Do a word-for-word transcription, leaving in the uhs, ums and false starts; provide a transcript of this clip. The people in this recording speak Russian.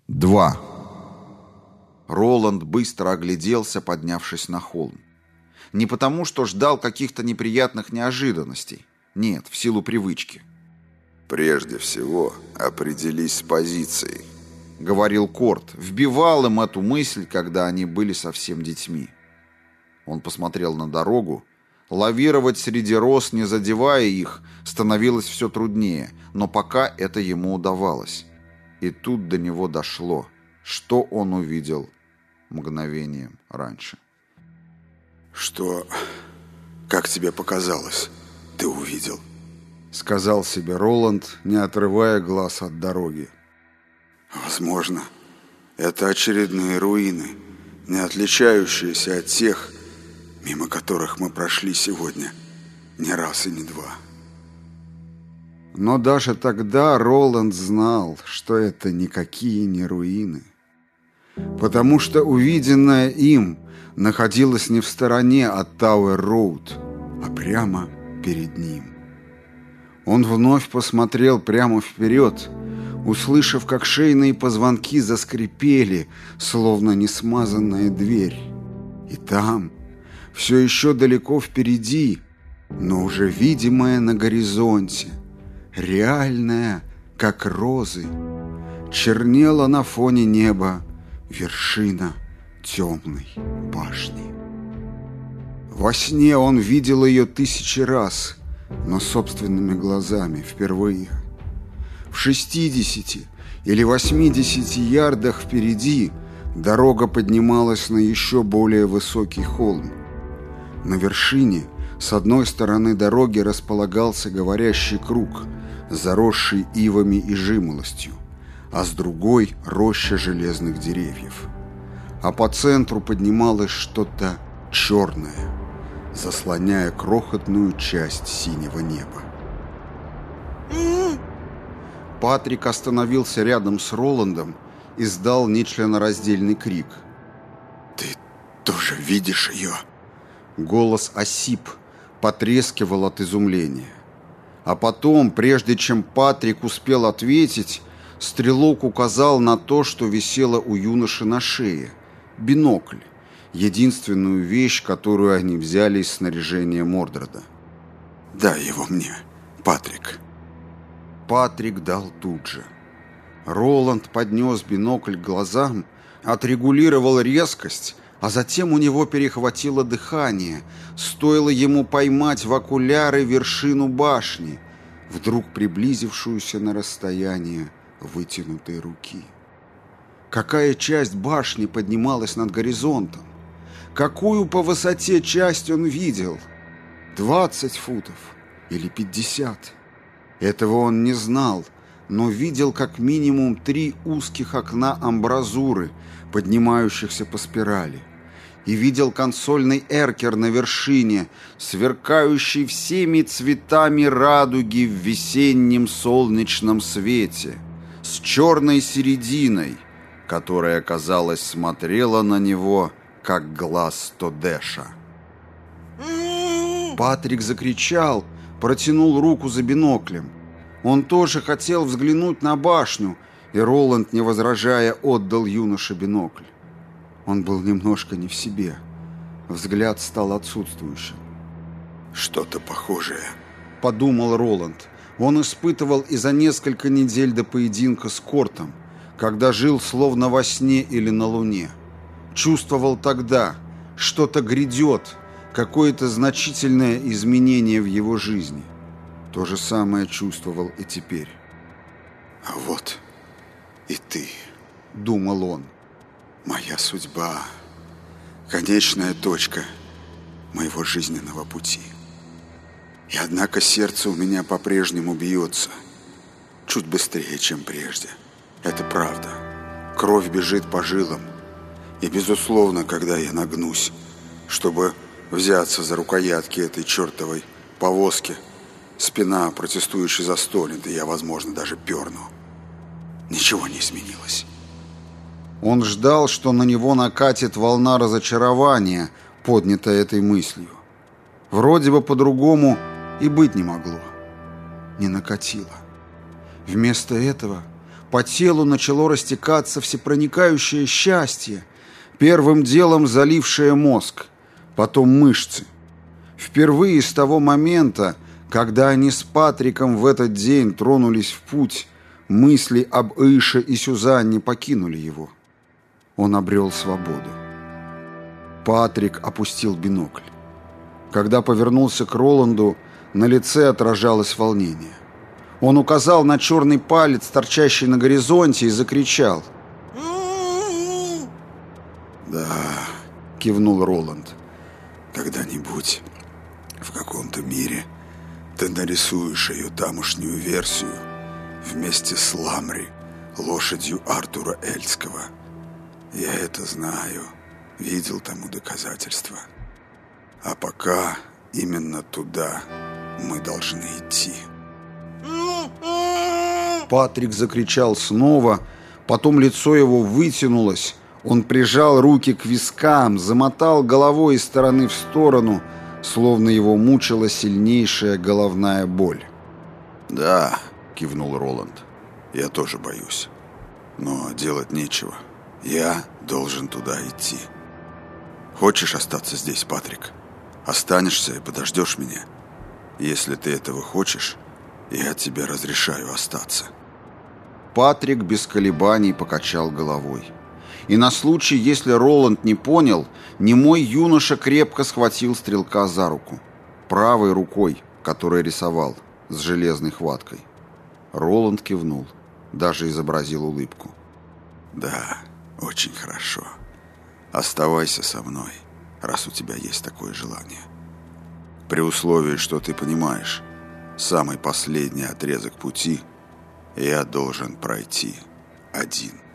Два. Роланд быстро огляделся, поднявшись на холм. Не потому, что ждал каких-то неприятных неожиданностей. Нет, в силу привычки. «Прежде всего, определись с позицией», — говорил Корт, вбивал им эту мысль, когда они были совсем детьми. Он посмотрел на дорогу. Лавировать среди роз, не задевая их, становилось все труднее, но пока это ему удавалось. И тут до него дошло, что он увидел мгновением раньше. «Что, как тебе показалось, ты увидел?» — сказал себе Роланд, не отрывая глаз от дороги. «Возможно, это очередные руины, не отличающиеся от тех, мимо которых мы прошли сегодня не раз и не два». Но даже тогда Роланд знал, что это никакие не руины. Потому что увиденное им находилось не в стороне от Тауэр-Роуд, а прямо перед ним. Он вновь посмотрел прямо вперед, услышав, как шейные позвонки заскрипели, словно несмазанная дверь. И там, все еще далеко впереди, но уже видимое на горизонте, реальная, как розы, чернела на фоне неба вершина темной башни. Во сне он видел ее тысячи раз, но собственными глазами впервые. В шестидесяти или восьмидесяти ярдах впереди дорога поднималась на еще более высокий холм. На вершине с одной стороны дороги располагался говорящий круг, заросший ивами и жимолостью, а с другой — роща железных деревьев. А по центру поднималось что-то черное, заслоняя крохотную часть синего неба. Патрик остановился рядом с Роландом и издал нечленораздельный крик. «Ты тоже видишь ее?» Голос осип, потрескивал от изумления. А потом, прежде чем Патрик успел ответить, стрелок указал на то, что висело у юноши на шее — бинокль, единственную вещь, которую они взяли из снаряжения Мордреда. «Дай его мне, Патрик». Патрик дал тут же. Роланд поднес бинокль к глазам, отрегулировал резкость, а затем у него перехватило дыхание, стоило ему поймать в окуляры вершину башни, вдруг приблизившуюся на расстояние вытянутой руки. Какая часть башни поднималась над горизонтом? Какую по высоте часть он видел? Двадцать футов или пятьдесят? Этого он не знал, но видел как минимум три узких окна амбразуры, поднимающихся по спирали, и видел консольный эркер на вершине, сверкающий всеми цветами радуги в весеннем солнечном свете, с черной серединой, которая, казалось, смотрела на него, как глаз Тодеша. Патрик закричал, протянул руку за биноклем. Он тоже хотел взглянуть на башню, и Роланд, не возражая, отдал юноше бинокль. Он был немножко не в себе. Взгляд стал отсутствующим. «Что-то похожее», — подумал Роланд. Он испытывал и за несколько недель до поединка с Кортом, когда жил словно во сне или на луне. Чувствовал тогда, что-то грядет, какое-то значительное изменение в его жизни. То же самое чувствовал и теперь. «А вот и ты», — думал он. «Моя судьба, конечная точка моего жизненного пути. И однако сердце у меня по-прежнему бьется, чуть быстрее, чем прежде. Это правда. Кровь бежит по жилам. И, безусловно, когда я нагнусь, чтобы взяться за рукоятки этой чертовой повозки, спина протестующе застонет, и я, возможно, даже перну. Ничего не изменилось». Он ждал, что на него накатит волна разочарования, поднятая этой мыслью. Вроде бы по-другому и быть не могло. Не накатило. Вместо этого По телу начало растекаться всепроникающее счастье, первым делом залившее мозг, потом мышцы. Впервые с того момента, когда они с Патриком в этот день тронулись в путь, мысли об Ише и Сюзанне покинули его. Он обрел свободу. Патрик опустил бинокль. Когда повернулся к Роланду, на лице отражалось волнение. Он указал на черный палец, торчащий на горизонте, и закричал. «Да», — кивнул Роланд, — «когда-нибудь в каком-то мире ты нарисуешь ее тамошнюю версию вместе с Ламри, лошадью Артура Эльского. Я это знаю, видел тому доказательства. А пока именно туда мы должны идти». Патрик закричал снова, потом лицо его вытянулось, он прижал руки к вискам, замотал головой из стороны в сторону, словно его мучила сильнейшая головная боль. «Да», — кивнул Роланд, — «я тоже боюсь. Но делать нечего. Я должен туда идти. Хочешь остаться здесь, Патрик? Останешься и подождешь меня? Если ты этого хочешь, я тебе разрешаю остаться». Патрик без колебаний покачал головой. И на случай, если Роланд не понял, немой юноша крепко схватил стрелка за руку. Правой рукой, которой рисовал, с железной хваткой. Роланд кивнул, даже изобразил улыбку. «Да, очень хорошо. Оставайся со мной, раз у тебя есть такое желание. При условии, что ты понимаешь, самый последний отрезок пути я должен пройти один».